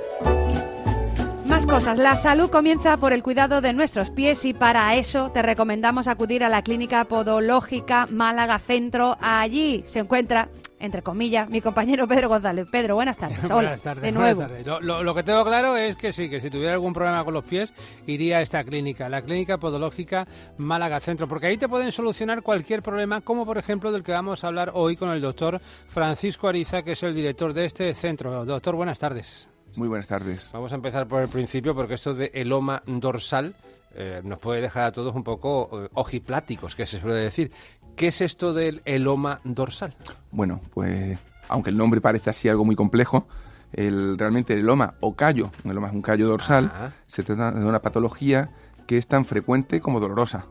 Más cosas. La salud comienza por el cuidado de nuestros pies y para eso te recomendamos acudir a la Clínica Podológica Málaga Centro. Allí se encuentra, entre comillas, mi compañero Pedro González. Pedro, buenas tardes. Hola, buenas tardes. De nuevo. Buenas tardes. Lo que tengo claro es que sí, que si tuviera algún problema con los pies, iría a esta clínica, la Clínica Podológica Málaga Centro, porque ahí te pueden solucionar cualquier problema, como por ejemplo del que vamos a hablar hoy con el doctor Francisco Ariza, que es el director de este centro. Doctor, buenas tardes. Muy buenas tardes. Vamos a empezar por el principio, porque esto de eloma dorsal nos puede dejar a todos un poco ojipláticos, que se suele decir. ¿Qué es esto del eloma dorsal? Bueno, pues aunque el nombre parece así algo muy complejo, realmente el eloma o callo, un eloma es un callo dorsal, se trata de una patología que es tan frecuente como dolorosa.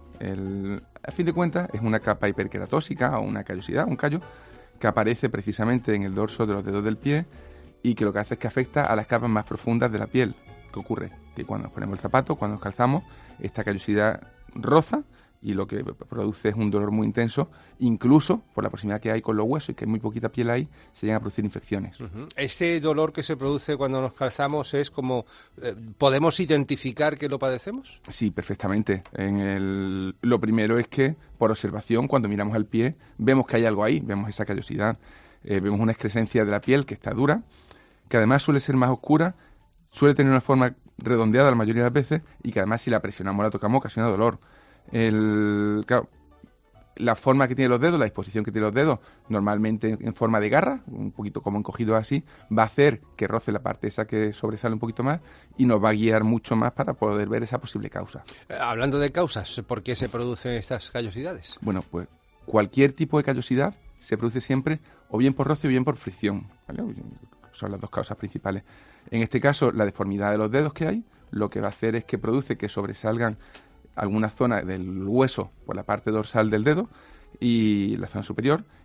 A fin de cuentas es una capa hiperqueratósica o una callosidad, un callo, que aparece precisamente en el dorso de los dedos del pie y que lo que hace es que afecta a las capas más profundas de la piel. ¿Qué ocurre? Que cuando nos ponemos el zapato, cuando nos calzamos, esta callosidad roza y lo que produce es un dolor muy intenso, incluso por la proximidad que hay con los huesos y que hay muy poquita piel ahí, se llegan a producir infecciones. ¿Ese dolor que se produce cuando nos calzamos es como... ¿podemos identificar que lo padecemos? Sí, perfectamente. Lo primero es que, por observación, cuando miramos al pie, vemos que hay algo ahí, vemos esa callosidad, vemos una excrescencia de la piel que está dura, que además suele ser más oscura, suele tener una forma redondeada la mayoría de las veces y que además si la presionamos o la tocamos ocasiona dolor. Claro, la forma que tiene los dedos, la disposición que tiene los dedos, normalmente en forma de garra, un poquito como encogido así, va a hacer que roce la parte esa que sobresale un poquito más y nos va a guiar mucho más para poder ver esa posible causa. Hablando de causas, ¿por qué se producen estas callosidades? Bueno, pues cualquier tipo de callosidad se produce siempre o bien por roce o bien por fricción, ¿vale? Son las dos causas principales. En este caso, la deformidad de los dedos que hay, lo que va a hacer es que produce que sobresalgan algunas zonas del hueso por la parte dorsal del dedo y la zona superior,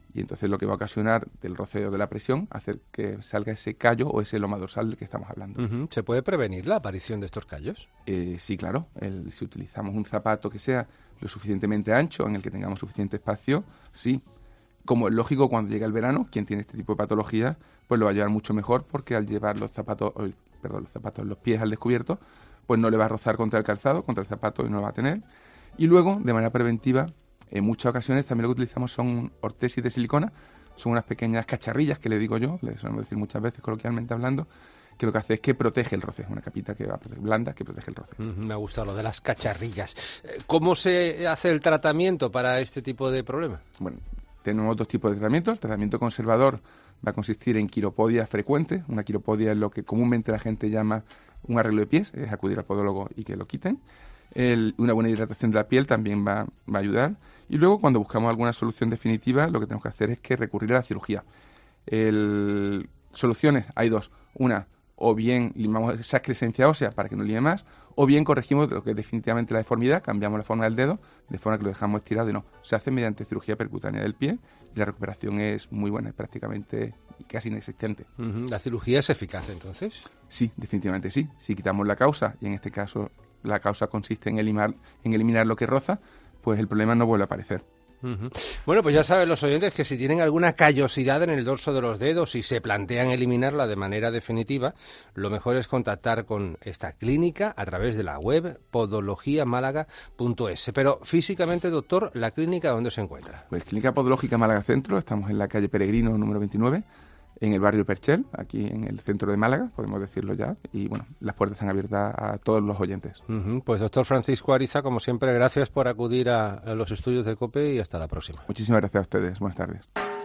Y entonces lo que va a ocasionar del roceo de la presión, hacer que salga ese callo o ese loma dorsal del que estamos hablando. ¿Se puede prevenir la aparición de estos callos? Sí, claro. Si utilizamos un zapato que sea lo suficientemente ancho, en el que tengamos suficiente espacio, sí. Como es lógico, cuando llega el verano, quien tiene este tipo de patologías, pues lo va a llevar mucho mejor, porque al llevar los pies al descubierto, pues no le va a rozar contra el calzado, contra el zapato, y no lo va a tener. Y luego, de manera preventiva, en muchas ocasiones también lo que utilizamos son ortesis de silicona, son unas pequeñas cacharrillas que le digo yo, le solemos decir muchas veces coloquialmente hablando, que lo que hace es que protege el roce, una capita que va a proteger, blanda, que protege el roce. Me ha gustado lo de las cacharrillas. ¿Cómo se hace el tratamiento para este tipo de problemas? Bueno, tenemos dos tipos de tratamiento. El tratamiento conservador va a consistir en quiropodia frecuente. Una quiropodia es lo que comúnmente la gente llama un arreglo de pies, es acudir al podólogo y que lo quiten. Una buena hidratación de la piel también va a ayudar. Y luego, cuando buscamos alguna solución definitiva, lo que tenemos que hacer es que recurrir a la cirugía. Soluciones hay dos. Una, o bien limamos esa excrescencia ósea para que no lime más, o bien corregimos lo que es definitivamente la deformidad, cambiamos la forma del dedo, de forma que lo dejamos estirado y no. Se hace mediante cirugía percutánea del pie y la recuperación es muy buena, es prácticamente casi inexistente. ¿La cirugía es eficaz entonces? Sí, definitivamente sí. Si quitamos la causa, y en este caso la causa consiste en eliminar lo que roza, pues el problema no vuelve a aparecer. Bueno, pues ya saben los oyentes que si tienen alguna callosidad en el dorso de los dedos y se plantean eliminarla de manera definitiva, lo mejor es contactar con esta clínica a través de la web podologiamálaga.es. Pero físicamente, doctor, ¿la clínica dónde se encuentra? Pues Clínica Podológica Málaga Centro, estamos en la calle Peregrino número 29, en el barrio Perchel, aquí en el centro de Málaga, podemos decirlo ya, y bueno, las puertas están abiertas a todos los oyentes. Pues doctor Francisco Ariza, como siempre, gracias por acudir a los estudios de COPE y hasta la próxima. Muchísimas gracias a ustedes, buenas tardes.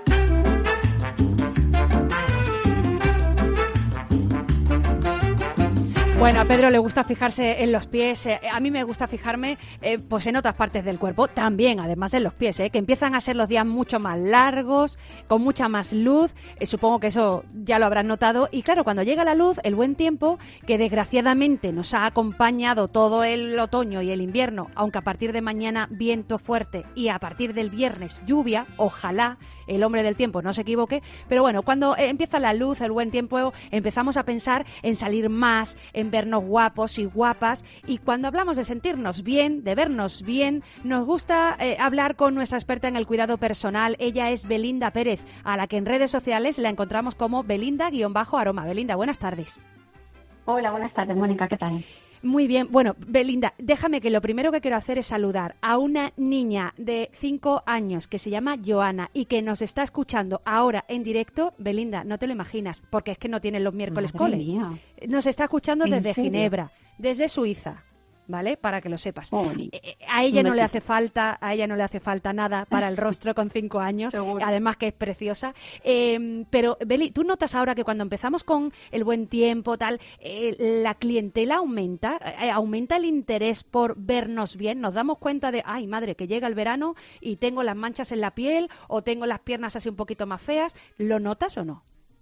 Bueno, a Pedro le gusta fijarse en los pies, a mí me gusta fijarme pues en otras partes del cuerpo también, además de los pies, que empiezan a ser los días mucho más largos, con mucha más luz, supongo que eso ya lo habrán notado, y claro, cuando llega la luz, el buen tiempo, que desgraciadamente nos ha acompañado todo el otoño y el invierno, aunque a partir de mañana viento fuerte y a partir del viernes lluvia, ojalá el hombre del tiempo no se equivoque, pero bueno, cuando empieza la luz, el buen tiempo, empezamos a pensar en salir más, en vernos guapos y guapas, y cuando hablamos de sentirnos bien, de vernos bien, nos gusta hablar con nuestra experta en el cuidado personal. Ella es Belinda Pérez, a la que en redes sociales la encontramos como Belinda_aroma. Belinda, buenas tardes. Hola, buenas tardes, Mónica, ¿qué tal? Muy bien. Bueno, Belinda, déjame que lo primero que quiero hacer es saludar a una niña de 5 años que se llama Joana y que nos está escuchando ahora en directo. Belinda, no te lo imaginas, porque es que no tienen los miércoles Madre cole. mía. Nos está escuchando desde serio? Ginebra, desde Suiza. ¿Vale? Para que lo sepas. Oli. A ella no le besito. hace falta nada para el rostro con 5 años, Seguro. además que es preciosa. Pero, Beli, ¿tú notas ahora que cuando empezamos con el buen tiempo, tal, la clientela aumenta? ¿Aumenta el interés por vernos bien? ¿Nos damos cuenta de, ay, madre, que llega el verano y tengo las manchas en la piel o tengo las piernas así un poquito más feas? ¿Lo notas o no?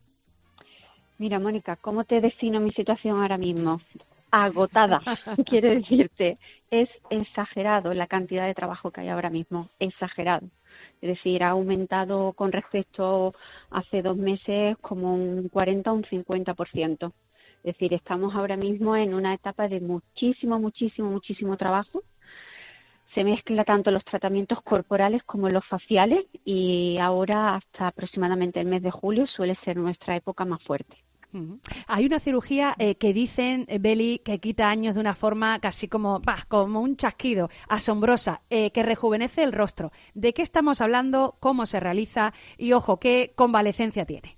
Mira, Mónica, ¿cómo te defino mi situación ahora mismo? Agotada, quiero decirte. Es exagerado la cantidad de trabajo que hay ahora mismo, exagerado. Es decir, ha aumentado con respecto a hace 2 meses como un 40 o un 50%. Es decir, estamos ahora mismo en una etapa de muchísimo trabajo. Se mezcla tanto los tratamientos corporales como los faciales y ahora hasta aproximadamente el mes de julio suele ser nuestra época más fuerte. Hay una cirugía que dicen, Beli, que quita años de una forma casi como un chasquido, asombrosa, que rejuvenece el rostro. ¿De qué estamos hablando? ¿Cómo se realiza? Y ojo, ¿qué convalecencia tiene?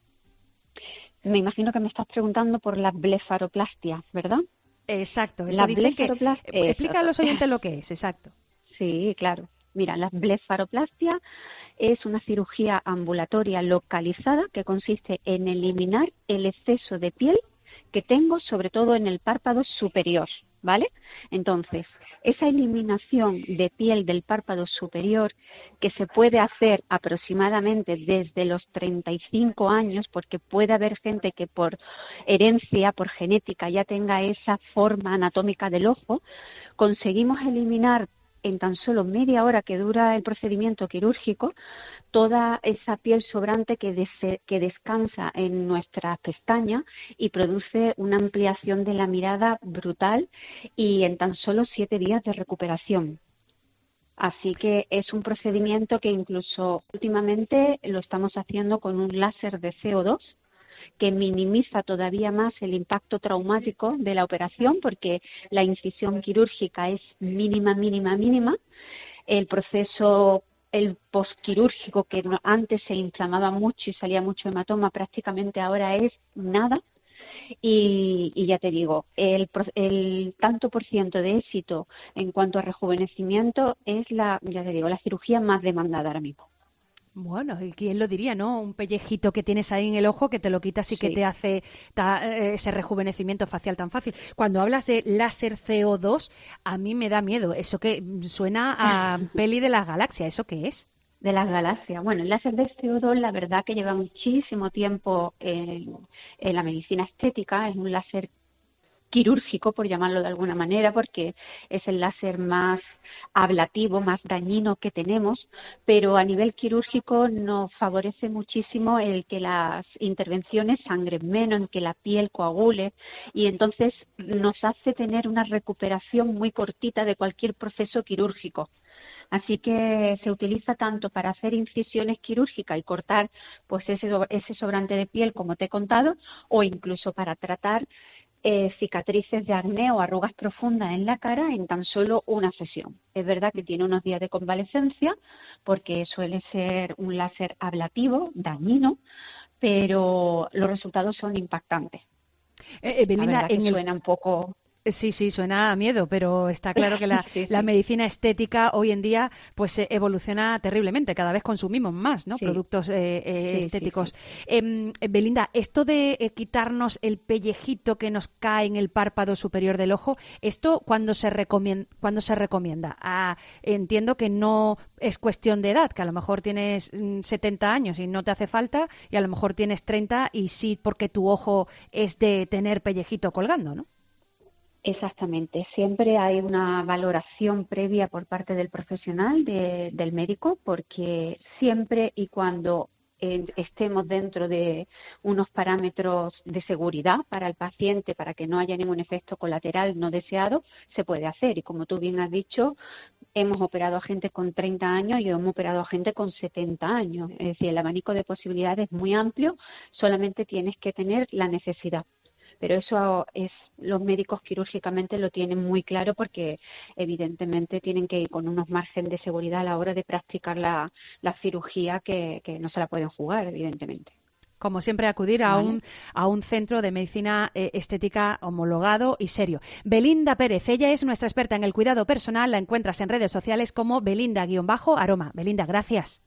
Me imagino que me estás preguntando por la blefaroplastia, ¿verdad? Exacto, eso La dicen que... blefaroplastia. Explica a los oyentes lo que es, exacto. Sí, claro. Mira, la blefaroplastia es una cirugía ambulatoria localizada que consiste en eliminar el exceso de piel que tengo, sobre todo en el párpado superior, ¿vale? Entonces, esa eliminación de piel del párpado superior, que se puede hacer aproximadamente desde los 35 años, porque puede haber gente que por herencia, por genética, ya tenga esa forma anatómica del ojo, conseguimos eliminar en tan solo media hora que dura el procedimiento quirúrgico, toda esa piel sobrante que descansa en nuestras pestañas y produce una ampliación de la mirada brutal y en tan solo 7 días de recuperación. Así que es un procedimiento que incluso últimamente lo estamos haciendo con un láser de CO2 que minimiza todavía más el impacto traumático de la operación porque la incisión quirúrgica es mínima. El proceso, el postquirúrgico, que antes se inflamaba mucho y salía mucho hematoma, prácticamente ahora es nada. Y ya te digo, el tanto por ciento de éxito en cuanto a rejuvenecimiento es la cirugía más demandada ahora mismo. Bueno, ¿y quién lo diría, no? Un pellejito que tienes ahí en el ojo que te lo quitas y que te hace ese rejuvenecimiento facial tan fácil. Cuando hablas de láser CO2, a mí me da miedo. Eso que suena a peli de las galaxias, ¿eso qué es? De las galaxias. Bueno, el láser de CO2, la verdad que lleva muchísimo tiempo en la medicina estética. Es un láser quirúrgico, por llamarlo de alguna manera, porque es el láser más ablativo, más dañino que tenemos, pero a nivel quirúrgico nos favorece muchísimo el que las intervenciones sangren menos, en que la piel coagule, y entonces nos hace tener una recuperación muy cortita de cualquier proceso quirúrgico. Así que se utiliza tanto para hacer incisiones quirúrgicas y cortar pues ese sobrante de piel, como te he contado, o incluso para tratar cicatrices de acné o arrugas profundas en la cara en tan solo una sesión. Es verdad que tiene unos días de convalecencia porque suele ser un láser ablativo, dañino, pero los resultados son impactantes. Belinda, suena un poco... Sí, suena a miedo, pero está claro que la medicina estética hoy en día pues evoluciona terriblemente. Cada vez consumimos más, ¿no? Productos estéticos. Belinda, esto de quitarnos el pellejito que nos cae en el párpado superior del ojo, ¿esto cuándo se recomienda? Entiendo que no es cuestión de edad, que a lo mejor tienes 70 años y no te hace falta, y a lo mejor tienes 30 y sí porque tu ojo es de tener pellejito colgando, ¿no? Exactamente. Siempre hay una valoración previa por parte del profesional, del médico, porque siempre y cuando estemos dentro de unos parámetros de seguridad para el paciente, para que no haya ningún efecto colateral no deseado, se puede hacer. Y como tú bien has dicho, hemos operado a gente con 30 años y hemos operado a gente con 70 años. Es decir, el abanico de posibilidades es muy amplio, solamente tienes que tener la necesidad. Pero eso los médicos quirúrgicamente lo tienen muy claro porque evidentemente tienen que ir con unos márgenes de seguridad a la hora de practicar la cirugía que no se la pueden jugar, evidentemente. Como siempre, acudir a un centro de medicina estética homologado y serio. Belinda Pérez, ella es nuestra experta en el cuidado personal. La encuentras en redes sociales como Belinda_Aroma. Belinda, gracias.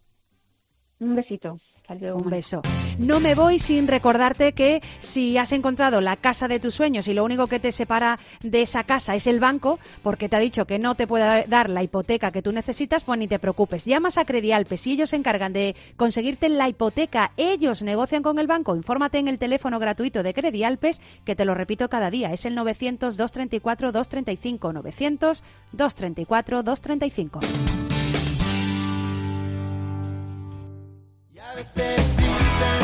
Un besito. Un beso. No me voy sin recordarte que si has encontrado la casa de tus sueños y lo único que te separa de esa casa es el banco, porque te ha dicho que no te puede dar la hipoteca que tú necesitas, pues ni te preocupes. Llamas a Credialpes y ellos se encargan de conseguirte la hipoteca. Ellos negocian con el banco. Infórmate en el teléfono gratuito de Credialpes, que te lo repito cada día. Es el 900-234-235. 900-234-235. A veces dicen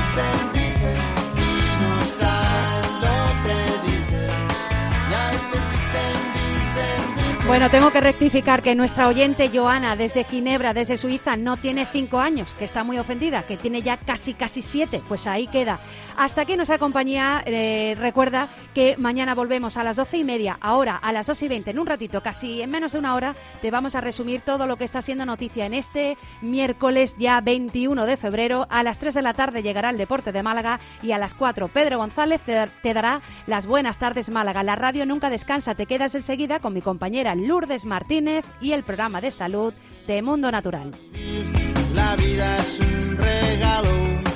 y no saben lo que dicen. Y a veces dicen. Bueno, tengo que rectificar que nuestra oyente Joana desde Ginebra, desde Suiza, no tiene 5 años, que está muy ofendida, que tiene ya casi 7. Pues ahí queda. Hasta aquí nuestra compañía. Recuerda que mañana volvemos a las 12:30, ahora a las 2:20, en un ratito, casi en menos de una hora, te vamos a resumir todo lo que está siendo noticia en este miércoles ya 21 de febrero. A las 3 de la tarde llegará el Deporte de Málaga y a las 4 Pedro González te dará las buenas tardes Málaga. La radio nunca descansa, te quedas enseguida con mi compañera Lourdes Martínez y el programa de salud de Mundo Natural. La vida es un regalo.